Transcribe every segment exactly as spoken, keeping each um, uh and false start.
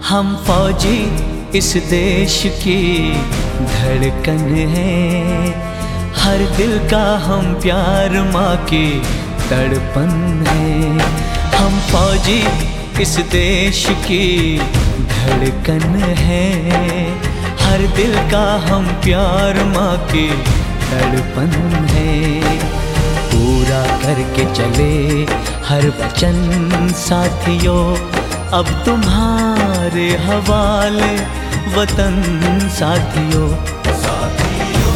हम फौजी इस देश की धड़कन है, हर दिल का हम प्यार माँ की तड़पन है। हम फौजी इस देश की धड़कन है, हर दिल का हम प्यार माँ की तड़पन है। पूरा करके चले हर वचन साथियों, अब तुम्हारे हवाले वतन साथियों। साथियों,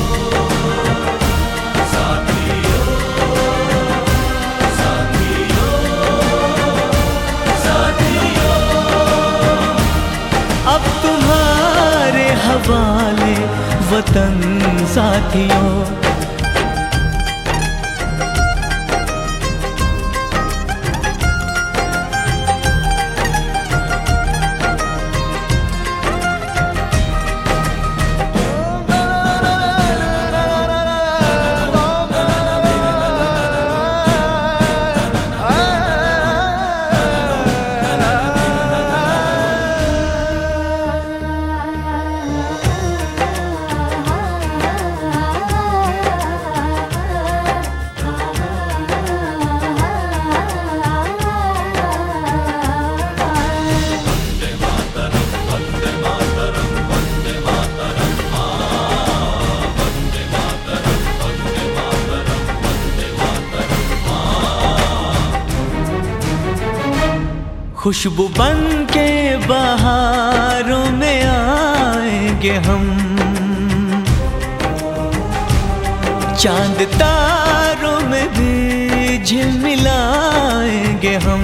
साथियों, साथियों, साथियों, अब तुम्हारे हवाले वतन साथियों। खुशबू बन के बहारों में आएंगे हम, चांद तारों में भी झिलमिलाएंगे हम।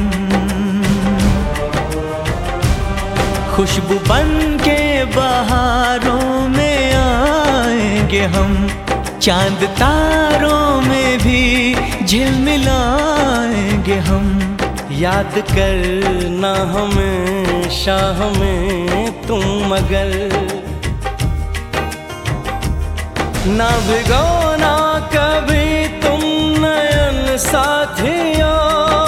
खुशबू बन के बहारों में आएंगे हम, चांद तारों में भी झिलमिलाएंगे हम। याद करना हमेशा हमें तुम, मगर ना भिगोना कभी तुम नयन साथियों।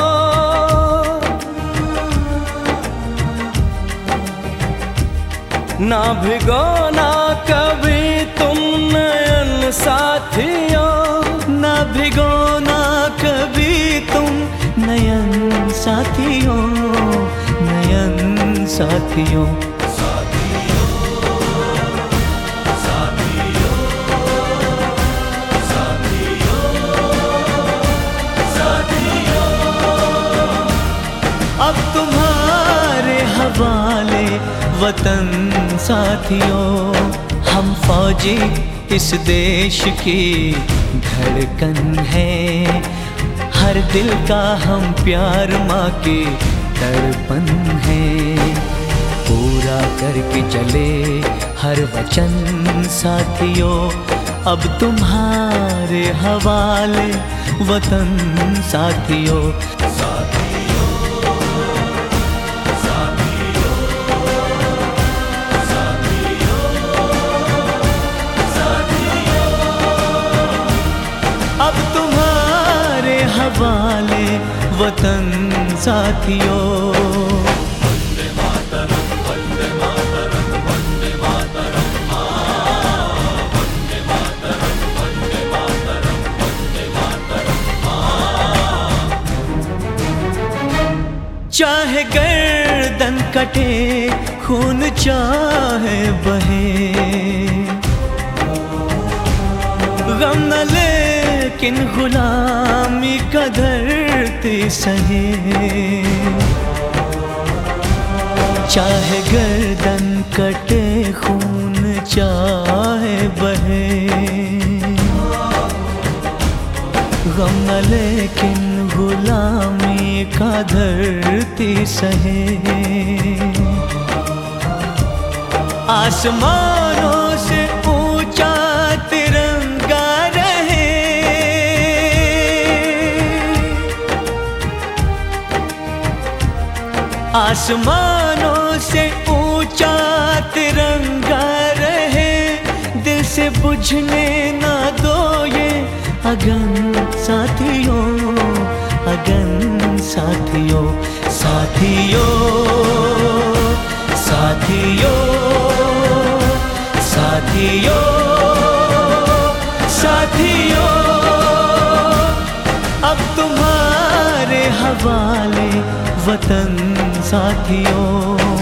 ना भिगोना कभी तुम नयन साथियों। ना भिगोना कभी तुम नयन साथियों, नयन साथियों। साथियों, साथियों, साथियों, साथियों, अब तुम्हारे हवाले वतन साथियों। हम फौजी इस देश की धड़कन है, हर दिल का हम प्यार माँ की तड़पन है। पूरा करके चले हर वचन साथियों, अब तुम्हारे हवाले वतन साथियों। साथियों, साथियों, साथियों, साथियों, अब तुम्हारे हवाले वतन साथियों। वंदे मातरम, वंदे मातरम, वंदे मातरम, हाँ। वंदे मातरम, वंदे मातरम, वंदे मातरम, हाँ। चाहे गर्दन कटे खून चाहे बहे, गम न लेकिन गुलामी का धरती सहे। चाहे गर्दन कटे खून चाहे बहे, गम न लेकिन गुलामी का धरती सहे। आसमानों से ऊंचा तिरंगा रहे, आसमानों से ऊंचा तिरंगा रहे। दिल से बुझने ना दो ये अगन साथियों, अगन साथियों, साथियों, साथियों। तुम्हारे हवाले वतन साथियों।